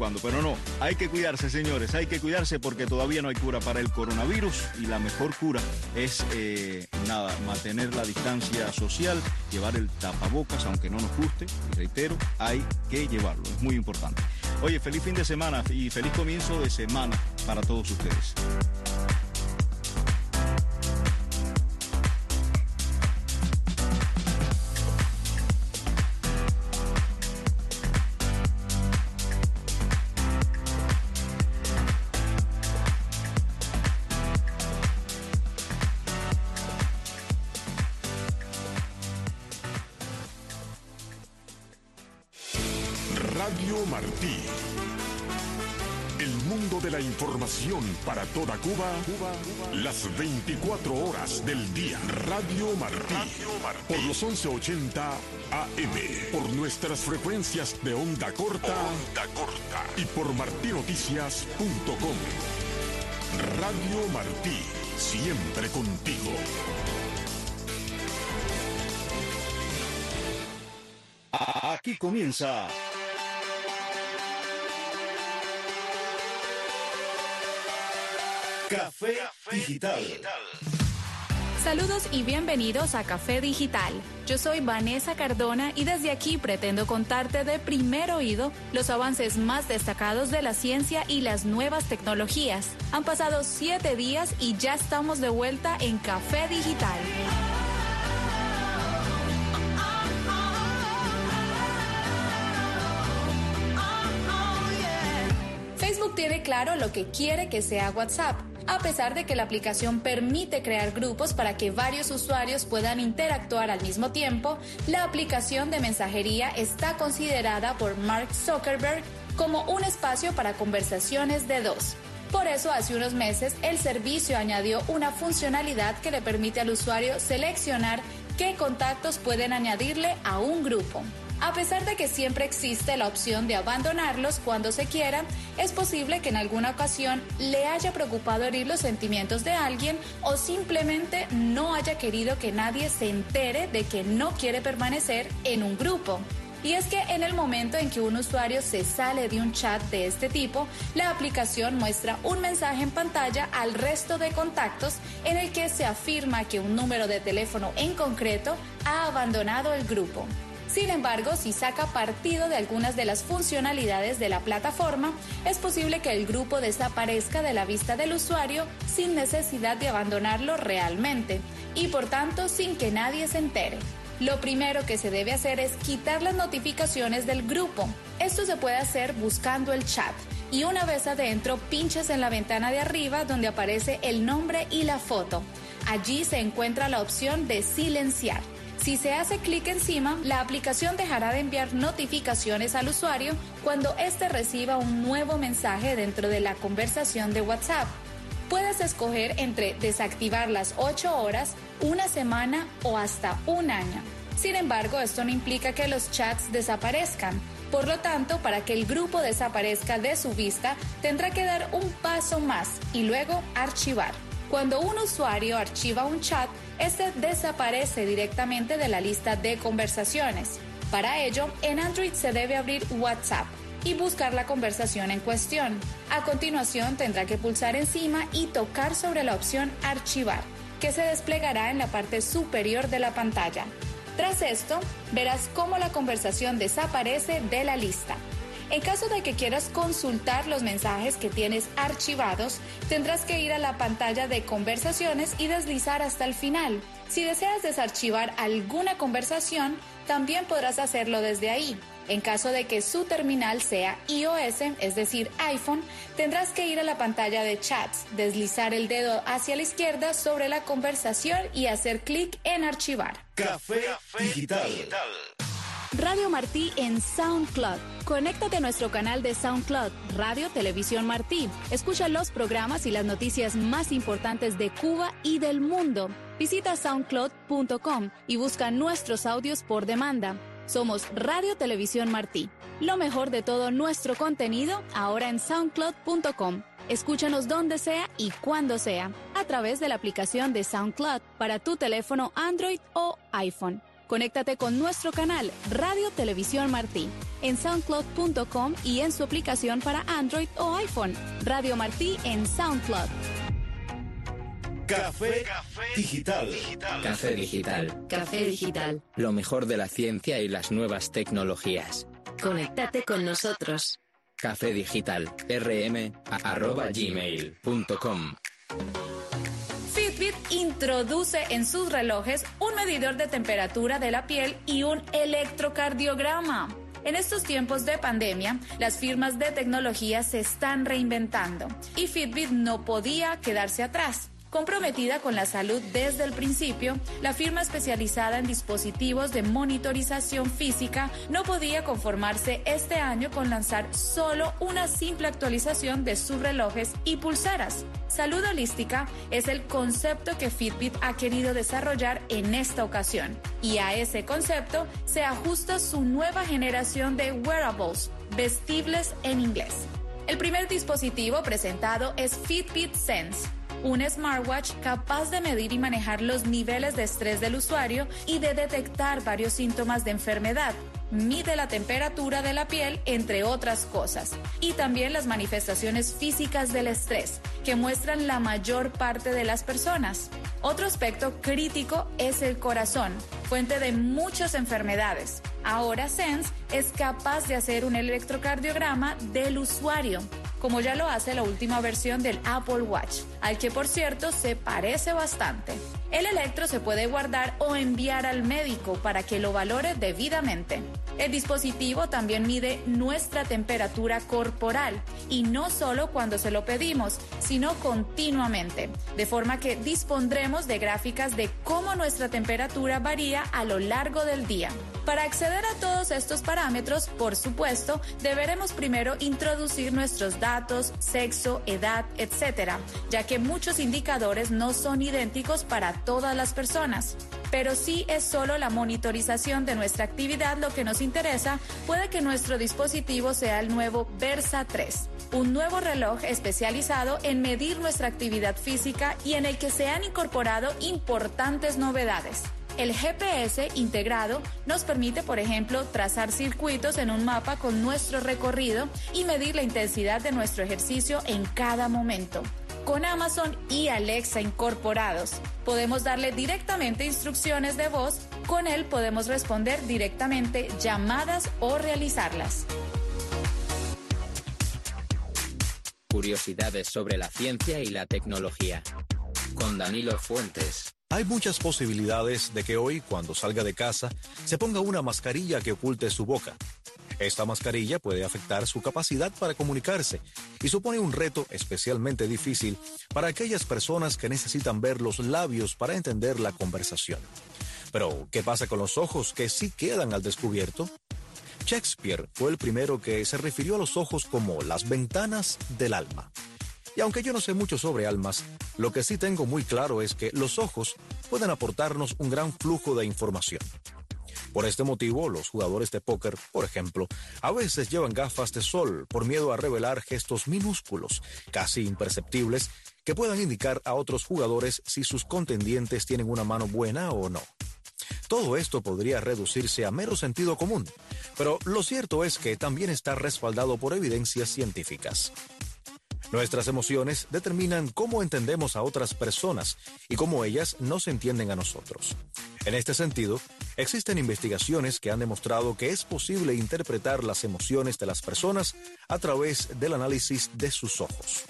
cuando. Pero no, hay que cuidarse, señores, hay que cuidarse porque todavía no hay cura para el coronavirus y la mejor cura es, mantener la distancia social, llevar el tapabocas, aunque no nos guste, y reitero, hay que llevarlo, es muy importante. Oye, feliz fin de semana y feliz comienzo de semana para todos ustedes. Radio Martí. El mundo de la información para toda Cuba, las 24 horas del día. Radio Martí. Por los 1180 AM. Por nuestras frecuencias de onda corta. Y por martinoticias.com. Radio Martí. Siempre contigo. Aquí comienza Café Digital. Saludos y bienvenidos a Café Digital. Yo soy Vanessa Cardona y desde aquí pretendo contarte de primer oído los avances más destacados de la ciencia y las nuevas tecnologías. Han pasado 7 días y ya estamos de vuelta en Café Digital. Facebook tiene claro lo que quiere que sea WhatsApp. A pesar de que la aplicación permite crear grupos para que varios usuarios puedan interactuar al mismo tiempo, la aplicación de mensajería está considerada por Mark Zuckerberg como un espacio para conversaciones de dos. Por eso, hace unos meses, el servicio añadió una funcionalidad que le permite al usuario seleccionar qué contactos pueden añadirle a un grupo. A pesar de que siempre existe la opción de abandonarlos cuando se quiera, es posible que en alguna ocasión le haya preocupado herir los sentimientos de alguien o simplemente no haya querido que nadie se entere de que no quiere permanecer en un grupo. Y es que en el momento en que un usuario se sale de un chat de este tipo, la aplicación muestra un mensaje en pantalla al resto de contactos en el que se afirma que un número de teléfono en concreto ha abandonado el grupo. Sin embargo, si saca partido de algunas de las funcionalidades de la plataforma, es posible que el grupo desaparezca de la vista del usuario sin necesidad de abandonarlo realmente y por tanto sin que nadie se entere. Lo primero que se debe hacer es quitar las notificaciones del grupo. Esto se puede hacer buscando el chat y una vez adentro pinchas en la ventana de arriba donde aparece el nombre y la foto. Allí se encuentra la opción de silenciar. Si se hace clic encima, la aplicación dejará de enviar notificaciones al usuario cuando éste reciba un nuevo mensaje dentro de la conversación de WhatsApp. Puedes escoger entre desactivar las 8 horas, una semana o hasta un año. Sin embargo, esto no implica que los chats desaparezcan. Por lo tanto, para que el grupo desaparezca de su vista, tendrá que dar un paso más y luego archivar. Cuando un usuario archiva un chat, este desaparece directamente de la lista de conversaciones. Para ello, en Android se debe abrir WhatsApp y buscar la conversación en cuestión. A continuación, tendrá que pulsar encima y tocar sobre la opción Archivar, que se desplegará en la parte superior de la pantalla. Tras esto, verás cómo la conversación desaparece de la lista. En caso de que quieras consultar los mensajes que tienes archivados, tendrás que ir a la pantalla de conversaciones y deslizar hasta el final. Si deseas desarchivar alguna conversación, también podrás hacerlo desde ahí. En caso de que su terminal sea iOS, es decir, iPhone, tendrás que ir a la pantalla de chats, deslizar el dedo hacia la izquierda sobre la conversación y hacer clic en archivar. Café Digital. Radio Martí en SoundCloud. Conéctate a nuestro canal de SoundCloud, Radio Televisión Martí. Escucha los programas y las noticias más importantes de Cuba y del mundo. Visita soundcloud.com y busca nuestros audios por demanda. Somos Radio Televisión Martí. Lo mejor de todo nuestro contenido ahora en soundcloud.com. Escúchanos donde sea y cuando sea, a través de la aplicación de SoundCloud para tu teléfono Android o iPhone. Conéctate con nuestro canal Radio Televisión Martí. en soundcloud.com y en su aplicación para Android o iPhone. Radio Martí en SoundCloud. Café Digital. Café Digital. Café Digital. Lo mejor de la ciencia y las nuevas tecnologías. Conéctate con nosotros. Café Digital. rm@gmail.com. Fitbit introduce en sus relojes un medidor de temperatura de la piel y un electrocardiograma. En estos tiempos de pandemia, las firmas de tecnología se están reinventando y Fitbit no podía quedarse atrás. Comprometida con la salud desde el principio, la firma especializada en dispositivos de monitorización física no podía conformarse este año con lanzar solo una simple actualización de sus relojes y pulseras. Salud holística es el concepto que Fitbit ha querido desarrollar en esta ocasión, y a ese concepto se ajusta su nueva generación de wearables, vestibles en inglés. El primer dispositivo presentado es Fitbit Sense, un smartwatch capaz de medir y manejar los niveles de estrés del usuario y de detectar varios síntomas de enfermedad. Mide la temperatura de la piel, entre otras cosas, y también las manifestaciones físicas del estrés, que muestran la mayor parte de las personas. Otro aspecto crítico es el corazón, fuente de muchas enfermedades. Ahora Sense es capaz de hacer un electrocardiograma del usuario, como ya lo hace la última versión del Apple Watch, al que por cierto se parece bastante. El electro se puede guardar o enviar al médico para que lo valore debidamente. El dispositivo también mide nuestra temperatura corporal, y no solo cuando se lo pedimos, sino continuamente, de forma que dispondremos de gráficas de cómo nuestra temperatura varía a lo largo del día. Para acceder a todos estos parámetros, por supuesto, deberemos primero introducir nuestros datos, sexo, edad, etc., ya que muchos indicadores no son idénticos para todas las personas. Pero si es solo la monitorización de nuestra actividad lo que nos interesa, puede que nuestro dispositivo sea el nuevo Versa 3, un nuevo reloj especializado en medir nuestra actividad física y en el que se han incorporado importantes novedades. El GPS integrado nos permite, por ejemplo, trazar circuitos en un mapa con nuestro recorrido y medir la intensidad de nuestro ejercicio en cada momento. Con Amazon y Alexa incorporados, podemos darle directamente instrucciones de voz. Con él podemos responder directamente llamadas o realizarlas. Curiosidades sobre la ciencia y la tecnología. Con Danilo Fuentes. Hay muchas posibilidades de que hoy, cuando salga de casa, se ponga una mascarilla que oculte su boca. Esta mascarilla puede afectar su capacidad para comunicarse y supone un reto especialmente difícil para aquellas personas que necesitan ver los labios para entender la conversación. Pero, ¿qué pasa con los ojos que sí quedan al descubierto? Shakespeare fue el primero que se refirió a los ojos como las ventanas del alma. Y aunque yo no sé mucho sobre almas, lo que sí tengo muy claro es que los ojos pueden aportarnos un gran flujo de información. Por este motivo, los jugadores de póker, por ejemplo, a veces llevan gafas de sol por miedo a revelar gestos minúsculos, casi imperceptibles, que puedan indicar a otros jugadores si sus contendientes tienen una mano buena o no. Todo esto podría reducirse a mero sentido común, pero lo cierto es que también está respaldado por evidencias científicas. Nuestras emociones determinan cómo entendemos a otras personas y cómo ellas nos entienden a nosotros. En este sentido, existen investigaciones que han demostrado que es posible interpretar las emociones de las personas a través del análisis de sus ojos.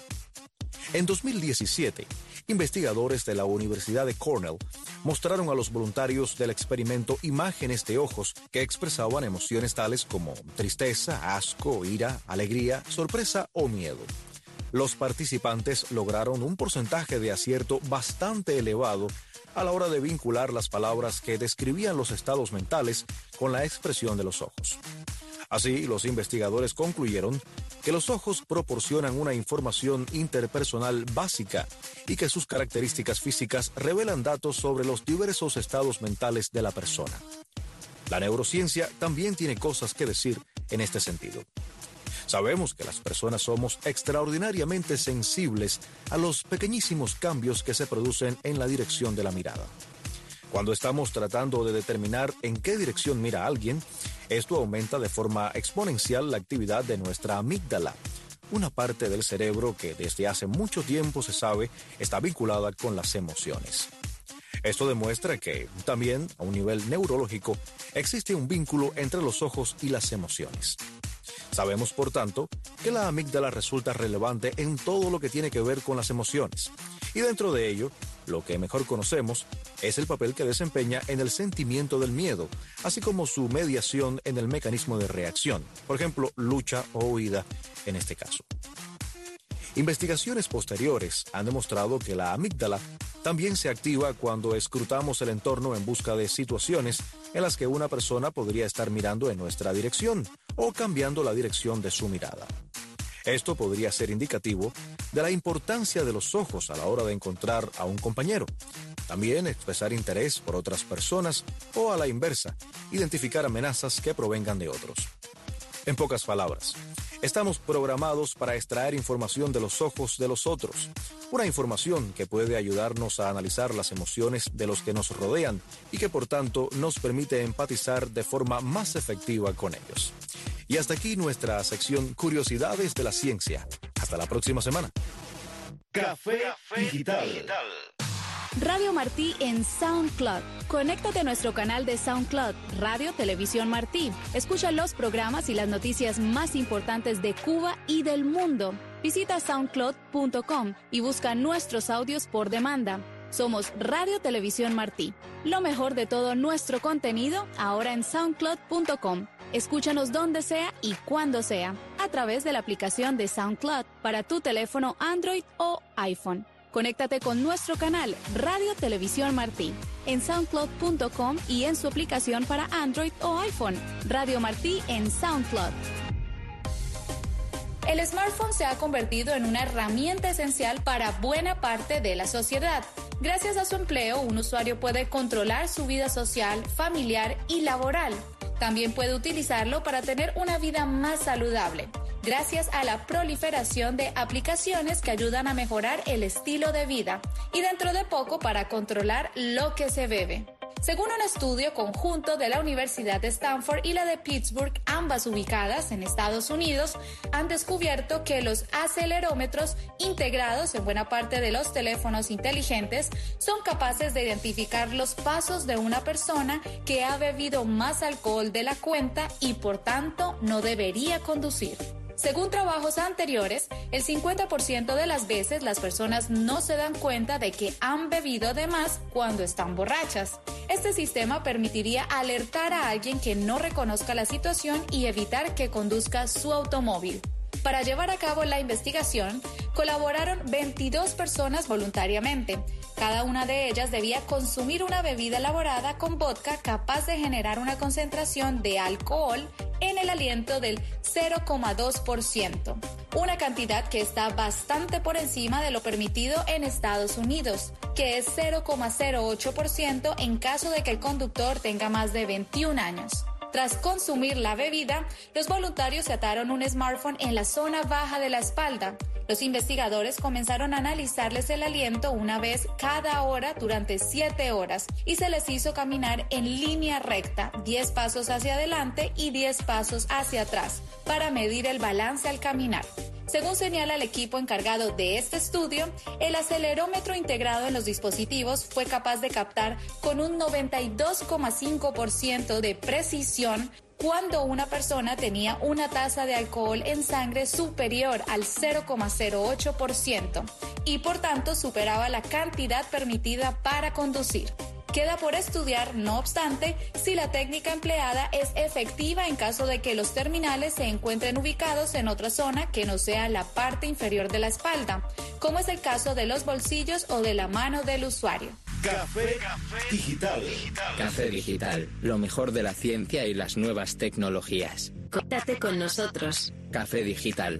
En 2017, investigadores de la Universidad de Cornell mostraron a los voluntarios del experimento imágenes de ojos que expresaban emociones tales como tristeza, asco, ira, alegría, sorpresa o miedo. Los participantes lograron un porcentaje de acierto bastante elevado a la hora de vincular las palabras que describían los estados mentales con la expresión de los ojos. Así, los investigadores concluyeron que los ojos proporcionan una información interpersonal básica y que sus características físicas revelan datos sobre los diversos estados mentales de la persona. La neurociencia también tiene cosas que decir en este sentido. Sabemos que las personas somos extraordinariamente sensibles a los pequeñísimos cambios que se producen en la dirección de la mirada. Cuando estamos tratando de determinar en qué dirección mira alguien, Esto aumenta de forma exponencial la actividad de nuestra amígdala, una parte del cerebro que desde hace mucho tiempo se sabe está vinculada con las emociones. Esto demuestra que, también a un nivel neurológico, existe un vínculo entre los ojos y las emociones. Sabemos, por tanto, que la amígdala resulta relevante en todo lo que tiene que ver con las emociones. Y dentro de ello, lo que mejor conocemos es el papel que desempeña en el sentimiento del miedo, así como su mediación en el mecanismo de reacción, por ejemplo, lucha o huida en este caso. Investigaciones posteriores han demostrado que la amígdala también se activa cuando escrutamos el entorno en busca de situaciones en las que una persona podría estar mirando en nuestra dirección o cambiando la dirección de su mirada. Esto podría ser indicativo de la importancia de los ojos a la hora de encontrar a un compañero. También expresar interés por otras personas o, a la inversa, identificar amenazas que provengan de otros. En pocas palabras, estamos programados para extraer información de los ojos de los otros, una información que puede ayudarnos a analizar las emociones de los que nos rodean y que por tanto nos permite empatizar de forma más efectiva con ellos. Y hasta aquí nuestra sección Curiosidades de la Ciencia. Hasta la próxima semana. Café Digital. Radio Martí en SoundCloud. Conéctate a nuestro canal de SoundCloud, Radio Televisión Martí. Escucha los programas y las noticias más importantes de Cuba y del mundo. Visita soundcloud.com y busca nuestros audios por demanda. Somos Radio Televisión Martí. Lo mejor de todo nuestro contenido ahora en soundcloud.com. Escúchanos donde sea y cuando sea, a través de la aplicación de SoundCloud para tu teléfono Android o iPhone. Conéctate con nuestro canal Radio Televisión Martí en soundcloud.com y en su aplicación para Android o iPhone. Radio Martí en SoundCloud. El smartphone se ha convertido en una herramienta esencial para buena parte de la sociedad. Gracias a su empleo, un usuario puede controlar su vida social, familiar y laboral. También puede utilizarlo para tener una vida más saludable, gracias a la proliferación de aplicaciones que ayudan a mejorar el estilo de vida y dentro de poco para controlar lo que se bebe. Según un estudio conjunto de la Universidad de Stanford y la de Pittsburgh, ambas ubicadas en Estados Unidos, han descubierto que los acelerómetros integrados en buena parte de los teléfonos inteligentes son capaces de identificar los pasos de una persona que ha bebido más alcohol de la cuenta y por tanto no debería conducir. Según trabajos anteriores, el 50% de las veces las personas no se dan cuenta de que han bebido de más cuando están borrachas. Este sistema permitiría alertar a alguien que no reconozca la situación y evitar que conduzca su automóvil. Para llevar a cabo la investigación, colaboraron 22 personas voluntariamente. Cada una de ellas debía consumir una bebida elaborada con vodka capaz de generar una concentración de alcohol en el aliento del 0,2%, una cantidad que está bastante por encima de lo permitido en Estados Unidos, que es 0,08% en caso de que el conductor tenga más de 21 años. Tras consumir la bebida, los voluntarios se ataron un smartphone en la zona baja de la espalda. Los investigadores comenzaron a analizarles el aliento una vez cada hora durante 7 horas y se les hizo caminar en línea recta, 10 pasos hacia adelante y 10 pasos hacia atrás, para medir el balance al caminar. Según señala el equipo encargado de este estudio, el acelerómetro integrado en los dispositivos fue capaz de captar con un 92,5% de precisión cuando una persona tenía una tasa de alcohol en sangre superior al 0,08% y por tanto superaba la cantidad permitida para conducir. Queda por estudiar, no obstante, si la técnica empleada es efectiva en caso de que los terminales se encuentren ubicados en otra zona que no sea la parte inferior de la espalda, como es el caso de los bolsillos o de la mano del usuario. Café Digital. Café Digital, lo mejor de la ciencia y las nuevas tecnologías. Contacte con nosotros. Café Digital,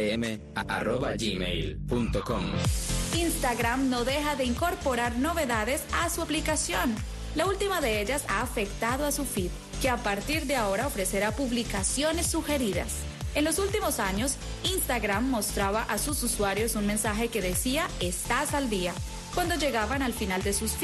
rm@gmail.com. Instagram no deja de incorporar novedades a su aplicación. La última de ellas ha afectado a su feed, que a partir de ahora ofrecerá publicaciones sugeridas. En los últimos años, Instagram mostraba a sus usuarios un mensaje que decía "Estás al día" cuando llegaban al final de sus feeds.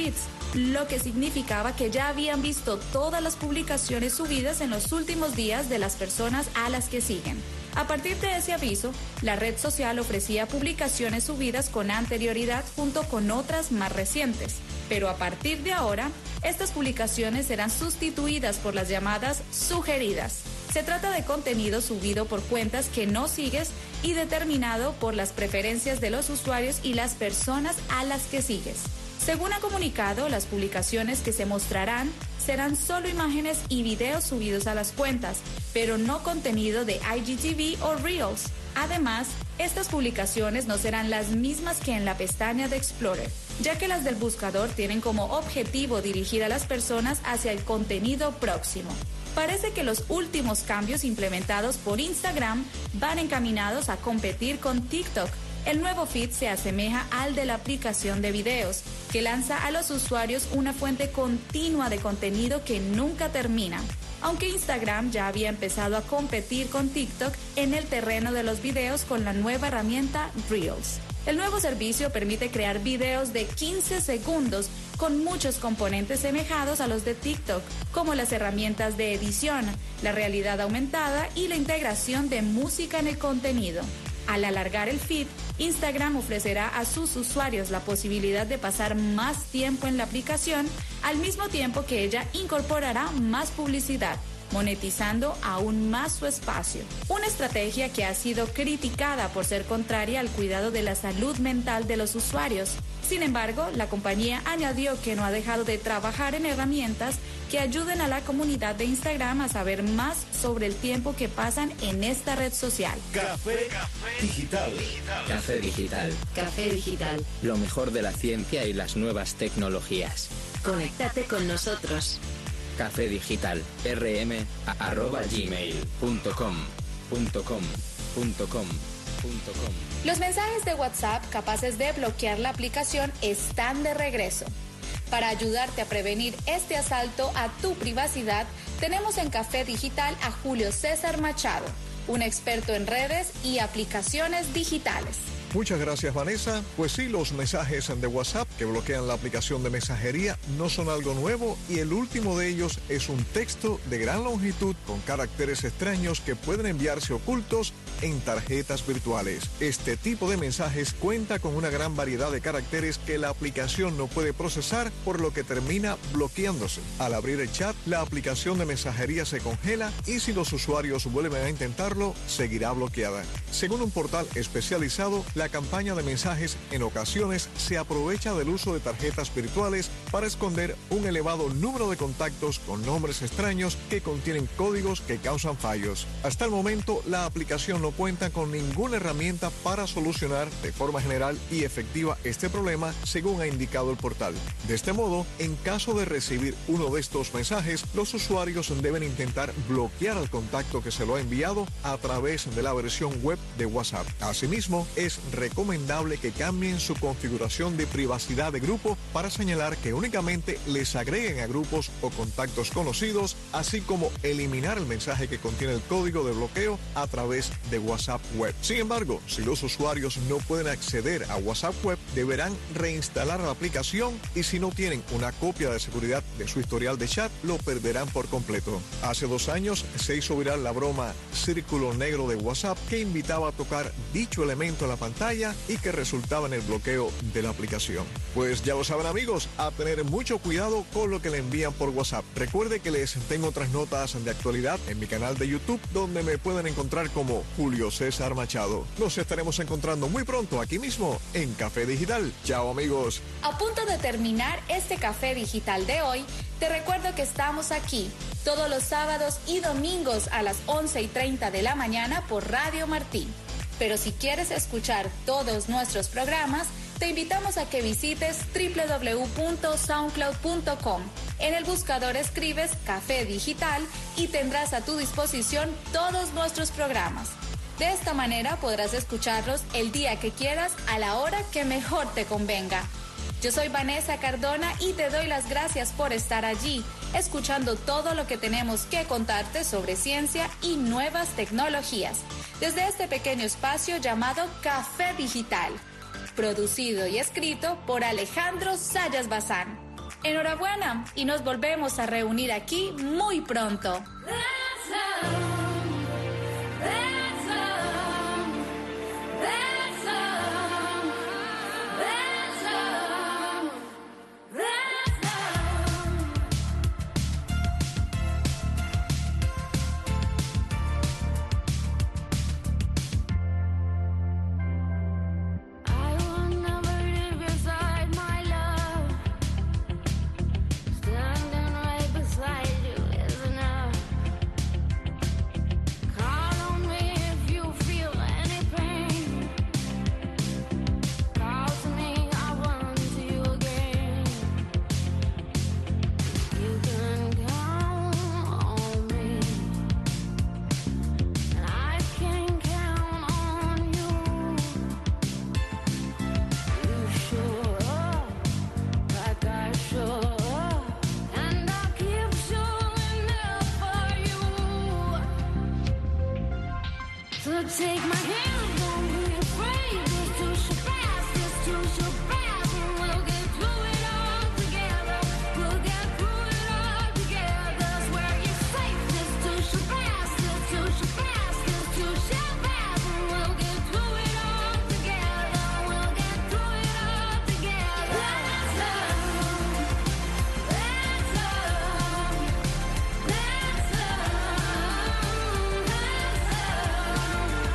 lo que significaba que ya habían visto todas las publicaciones subidas en los últimos días de las personas a las que siguen. A partir de ese aviso, la red social ofrecía publicaciones subidas con anterioridad junto con otras más recientes. Pero a partir de ahora, estas publicaciones serán sustituidas por las llamadas sugeridas. Se trata de contenido subido por cuentas que no sigues y determinado por las preferencias de los usuarios y las personas a las que sigues. Según ha comunicado, las publicaciones que se mostrarán serán solo imágenes y videos subidos a las cuentas, pero no contenido de IGTV o Reels. Además, estas publicaciones no serán las mismas que en la pestaña de Explorer, ya que las del buscador tienen como objetivo dirigir a las personas hacia el contenido próximo. Parece que los últimos cambios implementados por Instagram van encaminados a competir con TikTok. El nuevo feed se asemeja al de la aplicación de videos, que lanza a los usuarios una fuente continua de contenido que nunca termina. Aunque Instagram ya había empezado a competir con TikTok en el terreno de los videos con la nueva herramienta Reels. El nuevo servicio permite crear videos de 15 segundos con muchos componentes semejados a los de TikTok, como las herramientas de edición, la realidad aumentada y la integración de música en el contenido. Al alargar el feed, Instagram ofrecerá a sus usuarios la posibilidad de pasar más tiempo en la aplicación, al mismo tiempo que ella incorporará más publicidad, monetizando aún más su espacio. Una estrategia que ha sido criticada por ser contraria al cuidado de la salud mental de los usuarios. Sin embargo, la compañía añadió que no ha dejado de trabajar en herramientas que ayuden a la comunidad de Instagram a saber más sobre el tiempo que pasan en esta red social. Café Digital. Café Digital. Café Digital. Lo mejor de la ciencia y las nuevas tecnologías. Conéctate con nosotros. Café Digital. rm@gmail.com. Los mensajes de WhatsApp capaces de bloquear la aplicación están de regreso. Para ayudarte a prevenir este asalto a tu privacidad, tenemos en Café Digital a Julio César Machado, un experto en redes y aplicaciones digitales. Muchas gracias, Vanessa. Pues sí, los mensajes de WhatsApp que bloquean la aplicación de mensajería no son algo nuevo y el último de ellos es un texto de gran longitud con caracteres extraños que pueden enviarse ocultos en tarjetas virtuales. Este tipo de mensajes cuenta con una gran variedad de caracteres que la aplicación no puede procesar, por lo que termina bloqueándose. Al abrir el chat, la aplicación de mensajería se congela y si los usuarios vuelven a intentarlo, seguirá bloqueada. Según un portal especializado, la campaña de mensajes en ocasiones se aprovecha del uso de tarjetas virtuales para esconder un elevado número de contactos con nombres extraños que contienen códigos que causan fallos. Hasta el momento, la aplicación no cuenta con ninguna herramienta para solucionar de forma general y efectiva este problema, según ha indicado el portal. De este modo, en caso de recibir uno de estos mensajes, los usuarios deben intentar bloquear al contacto que se lo ha enviado a través de la versión web de WhatsApp. Asimismo, es recomendable que cambien su configuración de privacidad de grupo para señalar que únicamente les agreguen a grupos o contactos conocidos, así como eliminar el mensaje que contiene el código de bloqueo a través de WhatsApp Web. Sin embargo, si los usuarios no pueden acceder a WhatsApp Web, deberán reinstalar la aplicación y si no tienen una copia de seguridad de su historial de chat, lo perderán por completo. Hace 2 años se hizo viral la broma Círculo Negro de WhatsApp que invitaba a tocar dicho elemento en la pantalla y que resultaba en el bloqueo de la aplicación. Pues ya lo saben, amigos, a tener mucho cuidado con lo que le envían por WhatsApp. Recuerde que les tengo otras notas de actualidad en mi canal de YouTube, donde me pueden encontrar como Julio César Machado. Nos estaremos encontrando muy pronto aquí mismo en Café Digital. Chao, amigos. A punto de terminar este Café Digital de hoy, te recuerdo que estamos aquí todos los sábados y domingos a las 11:30 de la mañana por Radio Martí. Pero si quieres escuchar todos nuestros programas, te invitamos a que visites www.soundcloud.com. En el buscador escribes Café Digital y tendrás a tu disposición todos nuestros programas. De esta manera podrás escucharlos el día que quieras, a la hora que mejor te convenga. Yo soy Vanessa Cardona y te doy las gracias por estar allí, escuchando todo lo que tenemos que contarte sobre ciencia y nuevas tecnologías, desde este pequeño espacio llamado Café Digital, producido y escrito por Alejandro Sayas Bazán. Enhorabuena y nos volvemos a reunir aquí muy pronto. Take my hand, don't be afraid. This too shall pass, this too shall pass, and we'll get through it all together. We'll get through it all together. Swear you're safe. This too shall pass, this too shall pass, this too shall pass, and we'll get through it all together. We'll get through it all together. Let's love, let's love, let's love, let's love.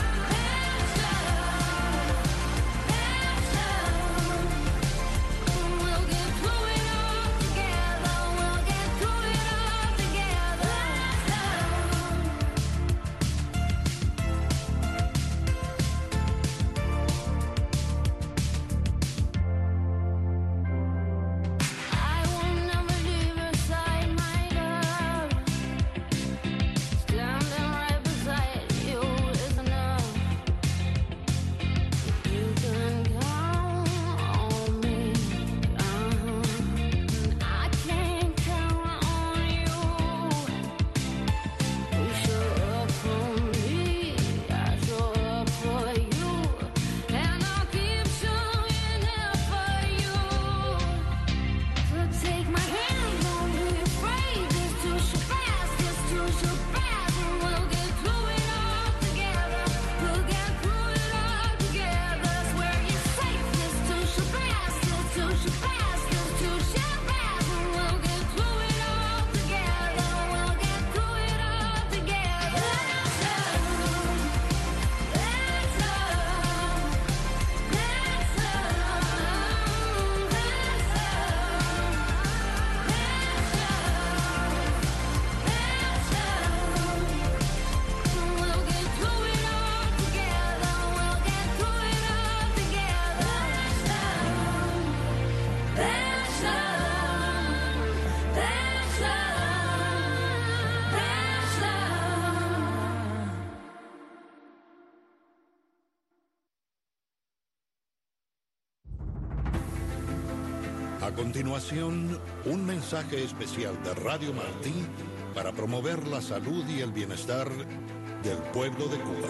A continuación, un mensaje especial de Radio Martí para promover la salud y el bienestar del pueblo de Cuba.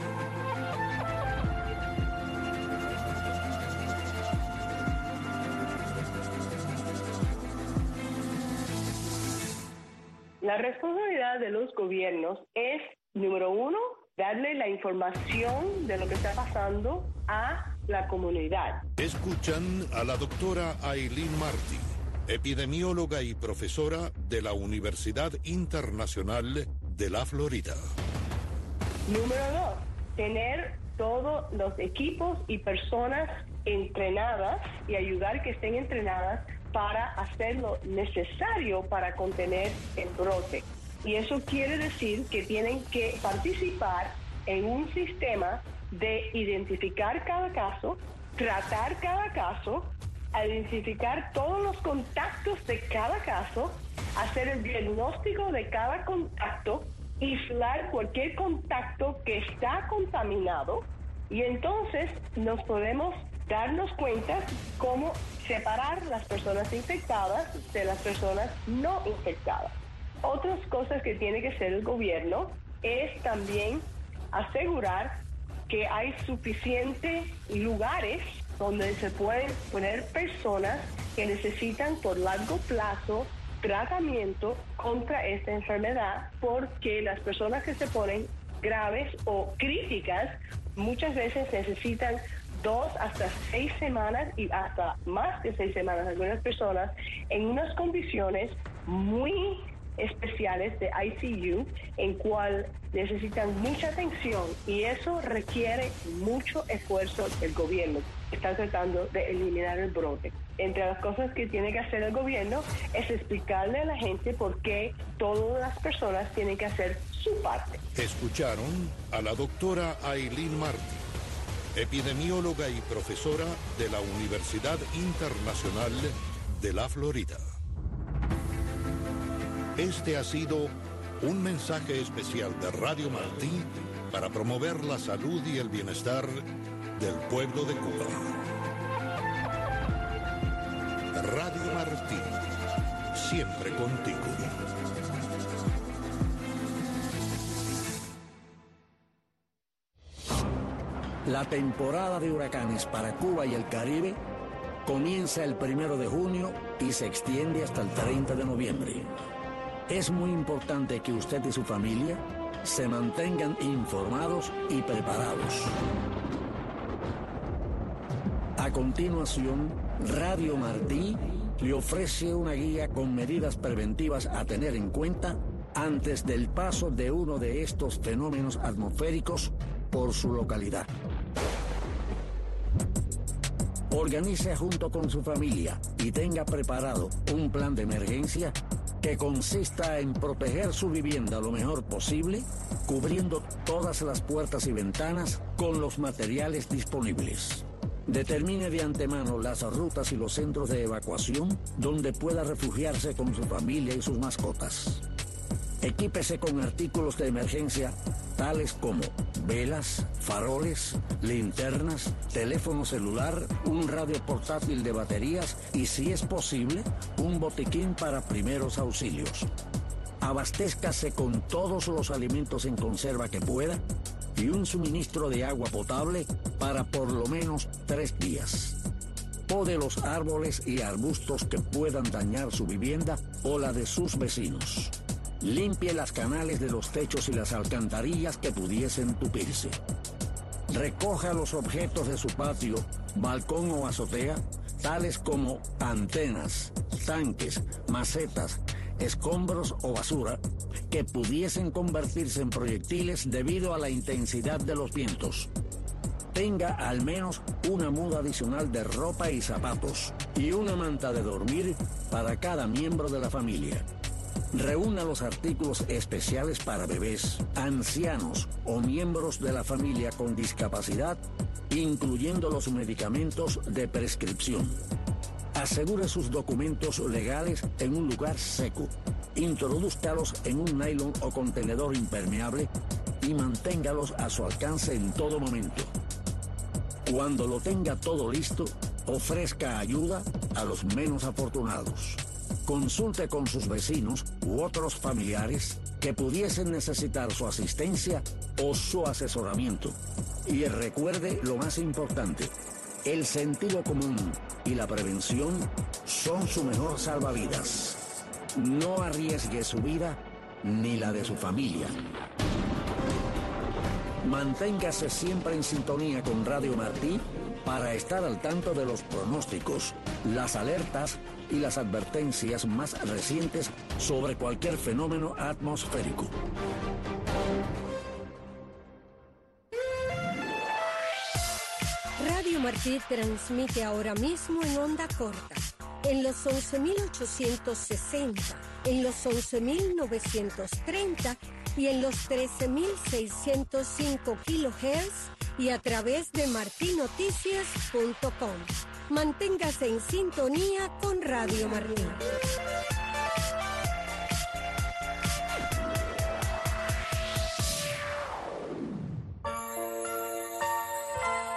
La responsabilidad de los gobiernos es, número uno, darle la información de lo que está pasando a la comunidad. Escuchan a la doctora Aileen Martí, epidemióloga y profesora de la Universidad Internacional de la Florida. Número dos, tener todos los equipos y personas entrenadas y ayudar que estén entrenadas para hacer lo necesario para contener el brote. Y eso quiere decir que tienen que participar en un sistema de identificar cada caso, tratar cada caso, identificar todos los contactos de cada caso, hacer el diagnóstico de cada contacto, aislar cualquier contacto que está contaminado, y entonces nos podemos darnos cuenta cómo separar las personas infectadas de las personas no infectadas. Otras cosas que tiene que hacer el gobierno es también asegurar que hay suficientes lugares donde se pueden poner personas que necesitan por largo plazo tratamiento contra esta enfermedad, porque las personas que se ponen graves o críticas muchas veces necesitan 2 hasta 6 semanas y hasta más de 6 semanas, algunas personas, en unas condiciones muy especiales de ICU, en cual necesitan mucha atención, y eso requiere mucho esfuerzo del gobierno. Está tratando de eliminar el brote. Entre las cosas que tiene que hacer el gobierno es explicarle a la gente por qué todas las personas tienen que hacer su parte. Escucharon a la doctora Aileen Martí, epidemióloga y profesora de la Universidad Internacional de la Florida. Este ha sido un mensaje especial de Radio Martí para promover la salud y el bienestar del pueblo de Cuba. Radio Martí, siempre contigo. La temporada de huracanes para Cuba y el Caribe comienza el 1 de junio y se extiende hasta el 30 de noviembre. Es muy importante que usted y su familia se mantengan informados y preparados. A continuación, Radio Martí le ofrece una guía con medidas preventivas a tener en cuenta antes del paso de uno de estos fenómenos atmosféricos por su localidad. Organice junto con su familia y tenga preparado un plan de emergencia que consista en proteger su vivienda lo mejor posible, cubriendo todas las puertas y ventanas con los materiales disponibles. Determine de antemano las rutas y los centros de evacuación donde pueda refugiarse con su familia y sus mascotas. Equípese con artículos de emergencia tales como velas, faroles, linternas, teléfono celular, un radio portátil de baterías y, si es posible, un botiquín para primeros auxilios. Abastézcase con todos los alimentos en conserva que pueda y un suministro de agua potable para por lo menos 3 días. Pode los árboles y arbustos que puedan dañar su vivienda o la de sus vecinos. Limpie las canales de los techos y las alcantarillas que pudiesen tupirse. Recoja los objetos de su patio, balcón o azotea, tales como antenas, tanques, macetas, escombros o basura, que pudiesen convertirse en proyectiles debido a la intensidad de los vientos. Tenga al menos una muda adicional de ropa y zapatos y una manta de dormir para cada miembro de la familia. Reúna los artículos especiales para bebés, ancianos o miembros de la familia con discapacidad, incluyendo los medicamentos de prescripción. Asegure sus documentos legales en un lugar seco. Introdúzcalos en un nylon o contenedor impermeable y manténgalos a su alcance en todo momento. Cuando lo tenga todo listo, ofrezca ayuda a los menos afortunados. Consulte con sus vecinos u otros familiares que pudiesen necesitar su asistencia o su asesoramiento. Y recuerde lo más importante: el sentido común y la prevención son su mejor salvavidas. No arriesgue su vida ni la de su familia. Manténgase siempre en sintonía con Radio Martí para estar al tanto de los pronósticos, las alertas y las advertencias más recientes sobre cualquier fenómeno atmosférico. Radio Martí transmite ahora mismo en onda corta, en los 11.860, en los 11.930 y en los 13.605 kHz y a través de martinoticias.com. Manténgase en sintonía con Radio Martí.